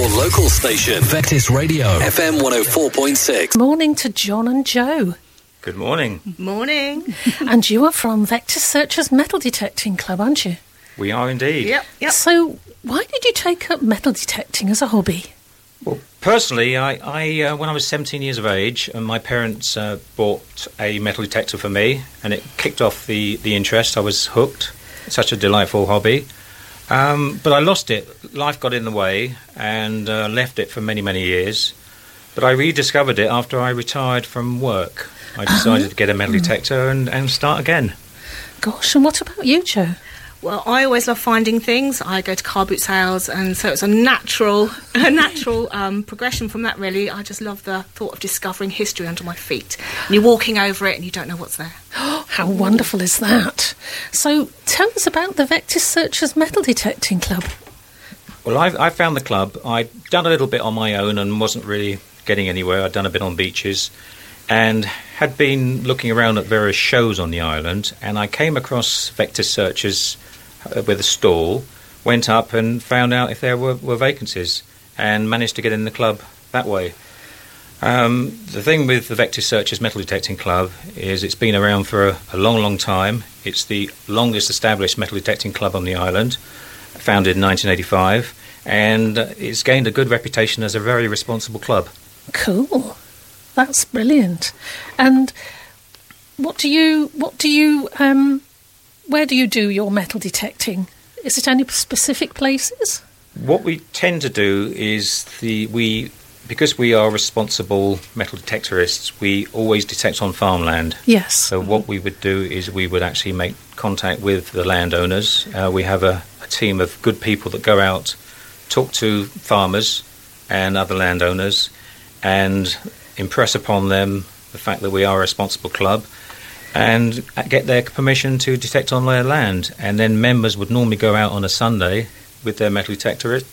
Your local station, Vectis Radio, FM 104.6. Morning to John and Joe. Good morning. Morning. And you are from Vectis Searchers Metal Detecting Club, aren't you? We are indeed. Yep. So, why did you take up metal detecting as a hobby? Well, personally, I when I was 17 years of age, my parents bought a metal detector for me, and it kicked off the interest. I was hooked. It's such a delightful hobby. But I lost it. Life got in the way, and left it for many, many years. But I rediscovered it after I retired from work. I decided to get a metal detector and start again. Gosh, and what about you, Joe? Well, I always love finding things. I go to car boot sales, and so it's a natural progression from that, really. I just love the thought of discovering history under my feet. And you're walking over it and you don't know what's there. How wonderful is that? So, tell us about the Vectis Searchers Metal Detecting Club. Well, I found the club. I'd done a little bit on my own and wasn't really getting anywhere. I'd done a bit on beaches and had been looking around at various shows on the island, and I came across Vectis Searchers with a stall, went up and found out if there were vacancies, and managed to get in the club that way. The thing with the Vectis Searchers Metal Detecting Club is it's been around for a long, long time. It's the longest established metal detecting club on the island, founded in 1985, and it's gained a good reputation as a very responsible club. Cool. That's brilliant. And where do you do your metal detecting? Is it any specific places? What we tend to do is because we are responsible metal detectorists, we always detect on farmland. Yes. So what we would do is we would actually make contact with the landowners. We have a team of good people that go out, talk to farmers and other landowners, and impress upon them the fact that we are a responsible club, and get their permission to detect on their land. And then members would normally go out on a Sunday with their metal detectors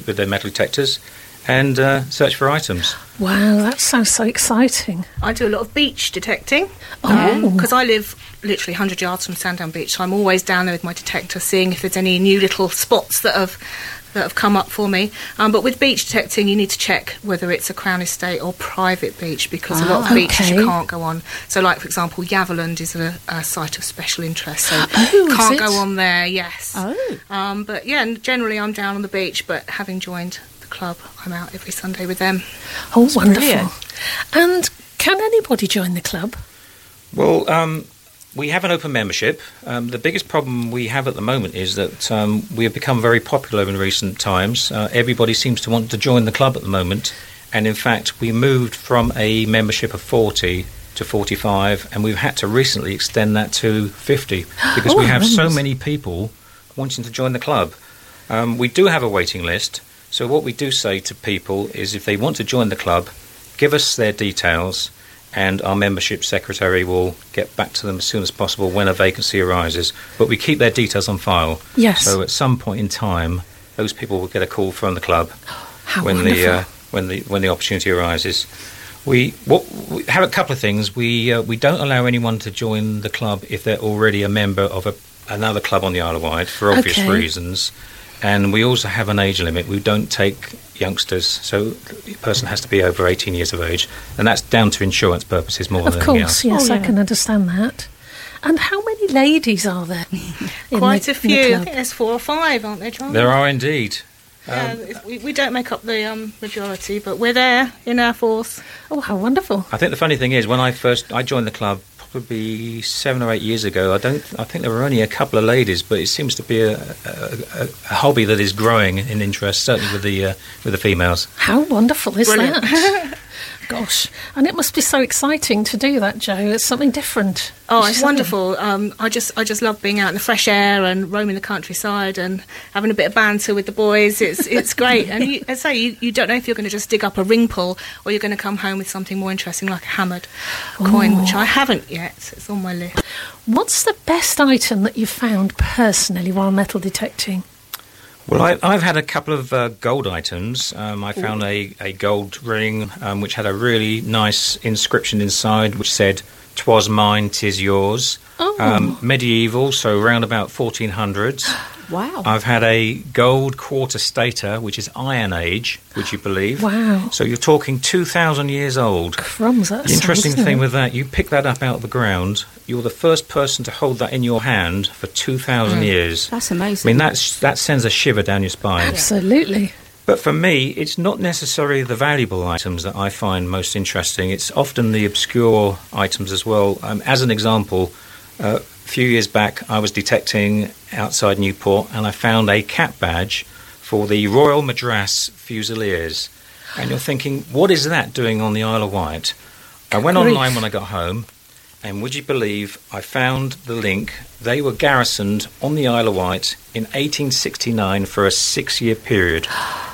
and search for items. Wow, that sounds so exciting. I do a lot of beach detecting because I live literally 100 yards from Sandown Beach, so I'm always down there with my detector seeing if there's any new little spots that have come up for me. But with beach detecting, you need to check whether it's a Crown Estate or private beach, because a lot of beaches you can't go on. So, like, for example, Yaverland is a site of special interest, so you can't go on there, yes. But, yeah, and generally I'm down on the beach, but having joined the club, I'm out every Sunday with them. Oh, it's wonderful. Brilliant. And can anybody join the club? Well, we have an open membership. The biggest problem we have at the moment is that we have become very popular in recent times. Everybody seems to want to join the club at the moment. And in fact, we moved from a membership of 40 to 45, and we've had to recently extend that to 50 because we have so many people wanting to join the club. We do have a waiting list. So what we do say to people is if they want to join the club, give us their details, and our membership secretary will get back to them as soon as possible when a vacancy arises. But we keep their details on file. Yes. So at some point in time, those people will get a call from the club when the opportunity arises. We have a couple of things. We don't allow anyone to join the club if they're already a member of another club on the Isle of Wight for obvious reasons. And we also have an age limit. We don't take youngsters, so the person has to be over 18 years of age, and that's down to insurance purposes more than anything else. Of course, yes, I can understand that. And how many ladies are there? Quite a few. I think there's 4 or 5, aren't there, John? There are indeed. We don't make up the majority, but we're there in our force. Oh, how wonderful. I think the funny thing is, when I joined the club probably 7 or 8 years ago, I think there were only a couple of ladies, but it seems to be a hobby that is growing in interest, certainly with the females. How wonderful is Brilliant. that? Gosh, and it must be so exciting to do that, Joe. It's something different. Oh, it's wonderful. I just love being out in the fresh air and roaming the countryside and having a bit of banter with the boys. It's great. And you don't know if you're going to just dig up a ring pull or you're going to come home with something more interesting like a hammered coin, which I haven't yet. It's on my list. What's the best item that you've found personally while metal detecting? Well, I've had a couple of gold items. I found a gold ring which had a really nice inscription inside which said, "'Twas mine, 'tis yours." Medieval, so around about 1400s. Wow. I've had a gold quarter stater, which is Iron Age, would you believe? Wow. So you're talking 2,000 years old. Crumbs, that's The interesting thing with that, you pick that up out of the ground, you're the first person to hold that in your hand for 2,000 years. That's amazing. I mean, that sends a shiver down your spine. Absolutely. But for me, it's not necessarily the valuable items that I find most interesting. It's often the obscure items as well. As an example, a few years back, I was detecting outside Newport, and I found a cap badge for the Royal Madras Fusiliers. And you're thinking, what is that doing on the Isle of Wight? I went online when I got home, and would you believe I found the link? They were garrisoned on the Isle of Wight in 1869 for a 6-year period.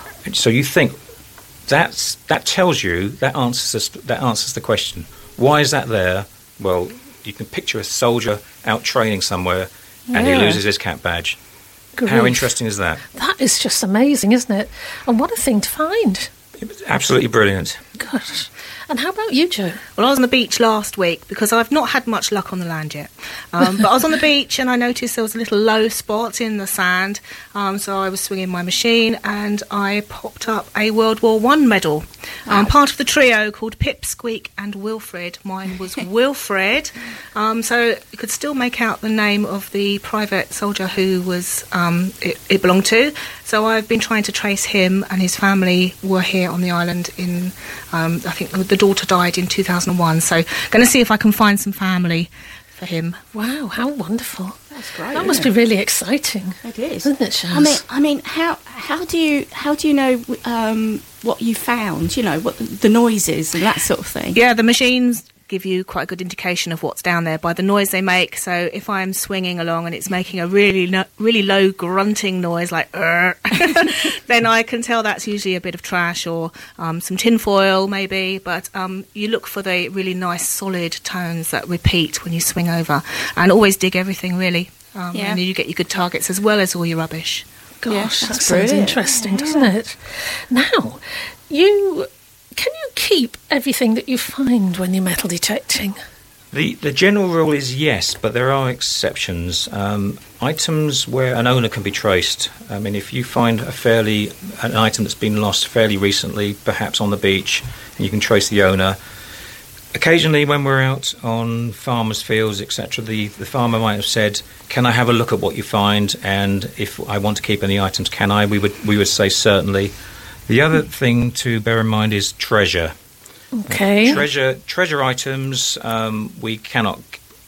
So you think that tells you, that answers the question. Why is that there? Well, you can picture a soldier out training somewhere and he loses his cap badge. Grief. How interesting is that? That is just amazing, isn't it? And what a thing to find. It was absolutely brilliant. Gosh. And how about you, Jo? Well, I was on the beach last week because I've not had much luck on the land yet. But I was on the beach and I noticed there was a little low spot in the sand. So I was swinging my machine and I popped up a World War I medal. Part of the trio called Pip, Squeak and Wilfred. Mine was Wilfred. So you could still make out the name of the private soldier who was it belonged to. So I've been trying to trace him, and his family were here on the island in, I think the daughter died in 2001. So going to see if I can find some family for him. Wow, how wonderful. That's great. That must be really exciting. It is, isn't it, Shaz? I mean, how do you know what you found? You know, what the noises and that sort of thing. Yeah, the machines give you quite a good indication of what's down there by the noise they make. So if I'm swinging along and it's making a really low grunting noise like then I can tell that's usually a bit of trash or some tinfoil maybe. But you look for the really nice solid tones that repeat when you swing over, and always dig everything really. And you get your good targets as well as all your rubbish. Gosh, Yeah, that that's sounds brilliant. interesting, doesn't it? Now, can you keep everything that you find when you're metal detecting? The general rule is yes, but there are exceptions. Items where an owner can be traced. I mean, if you find an item that's been lost fairly recently, perhaps on the beach, and you can trace the owner. Occasionally, when we're out on farmers' fields, etc., the farmer might have said, "Can I have a look at what you find? And if I want to keep any items, can I?" We would say certainly. The other thing to bear in mind is treasure. Okay. Treasure items, we cannot.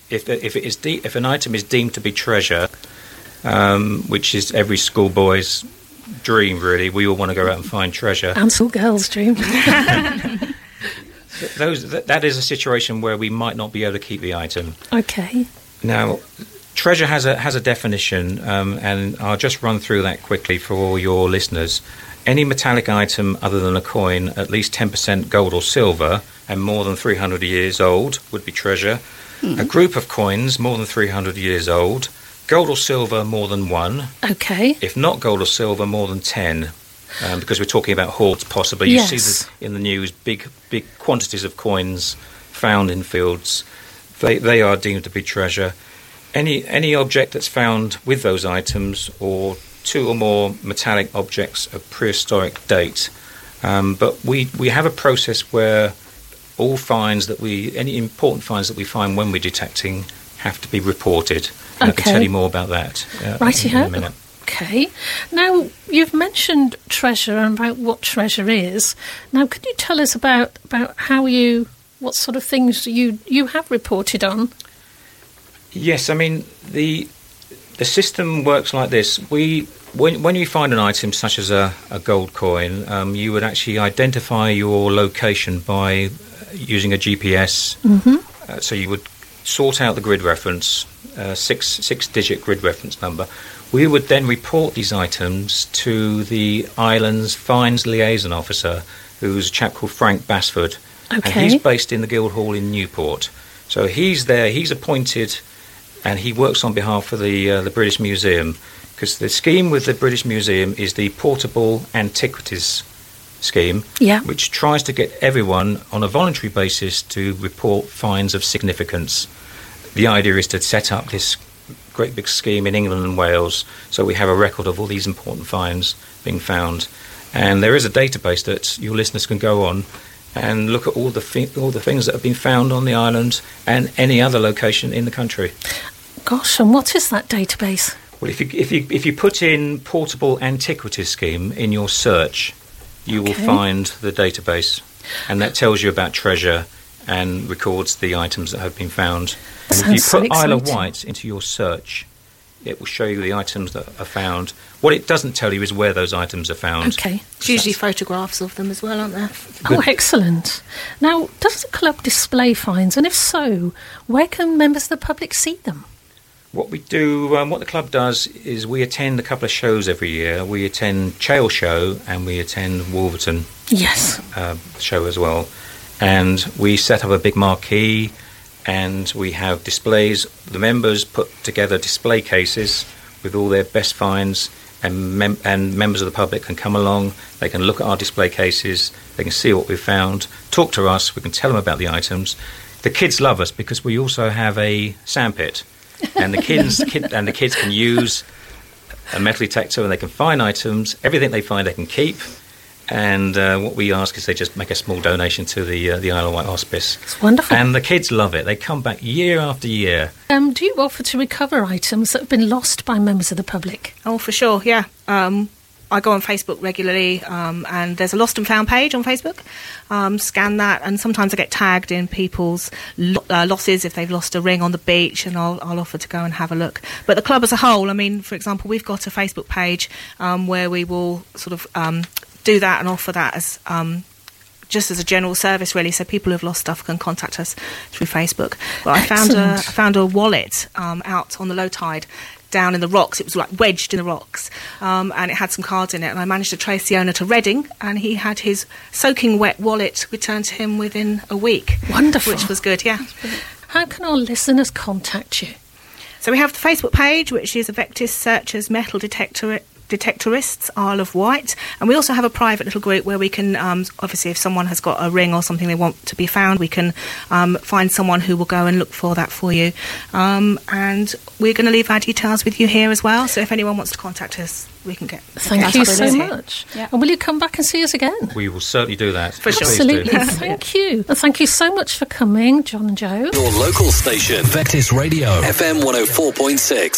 If an item is deemed to be treasure, which is every schoolboy's dream, really, we all want to go out and find treasure. And some girls' dream. That is a situation where we might not be able to keep the item. Okay. Now, treasure has a definition, and I'll just run through that quickly for all your listeners. Any metallic item other than a coin, at least 10% gold or silver, and more than 300 years old would be treasure. A group of coins more than 300 years old. Gold or silver more than 1. Okay. If not gold or silver, more than 10. Because we're talking about hoards, possibly. Yes. You see in the news big quantities of coins found in fields. They are deemed to be treasure. Any object that's found with those items, or 2 or more metallic objects of prehistoric date. But we have a process where all any important finds that we find when we're detecting have to be reported. And I can tell you more about that in a minute. Okay. Now, you've mentioned treasure and about what treasure is. Now, could you tell us about what sort of things you have reported on? Yes, I mean, the system works like this. When you find an item such as a gold coin, you would actually identify your location by using a GPS. Mm-hmm. So you would sort out the grid reference, six-digit grid reference number. We would then report these items to the island's fines liaison officer, who's a chap called Frank Basford. Okay. And he's based in the Guildhall in Newport. So he's there, he's appointed, and he works on behalf of the British Museum. Because the scheme with the British Museum is the Portable Antiquities scheme, which tries to get everyone on a voluntary basis to report finds of significance. The idea is to set up this great big scheme in England and Wales, so we have a record of all these important finds being found. And there is a database that your listeners can go on and look at all the things that have been found on the island and any other location in the country. Gosh, and what is that database? Well, if you put in Portable Antiquities Scheme in your search, you will find the database, and that tells you about treasure and records the items that have been found. And if you put Isle of Wight into your search, it will show you the items that are found. What it doesn't tell you is where those items are found. Okay. It's usually photographs of them as well, aren't there? Oh, excellent. Now, does the club display finds? And if so, where can members of the public see them? What we do, what the club does is we attend a couple of shows every year. We attend Chale Show and we attend Wolverton show as well. And we set up a big marquee and we have displays. The members put together display cases with all their best finds, and members of the public can come along. They can look at our display cases. They can see what we've found, talk to us. We can tell them about the items. The kids love us because we also have a sandpit. And the kids can use a metal detector and they can find items. Everything they find they can keep. And what we ask is they just make a small donation to the Isle of Wight Hospice. It's wonderful. And the kids love it. They come back year after year. Do you offer to recover items that have been lost by members of the public? Oh, for sure, yeah. I go on Facebook regularly, and there's a Lost and Found page on Facebook. Scan that, and sometimes I get tagged in people's losses if they've lost a ring on the beach, and I'll offer to go and have a look. But the club as a whole, I mean, for example, we've got a Facebook page where we will sort of do that and offer that as just as a general service, really, so people who've lost stuff can contact us through Facebook. But I found a wallet out on the low tide down in the rocks. It was like wedged in the rocks, and it had some cards in it, and I managed to trace the owner to Reading, and he had his soaking wet wallet returned to him within a week. Wonderful. Which was good, yeah. How can our listeners contact you? So we have the Facebook page, which is Avectis Searchers Metal Detectorists, Isle of Wight, and we also have a private little group where we can, obviously if someone has got a ring or something they want to be found, we can find someone who will go and look for that for you, and we're going to leave our details with you here as well, so if anyone wants to contact us, we can get Thank you so much. Yeah. And will you come back and see us again? We will certainly do that. For sure. Absolutely. Thank you. And thank you so much for coming, John and Joe. Your local station, Vectis Radio, FM 104.6.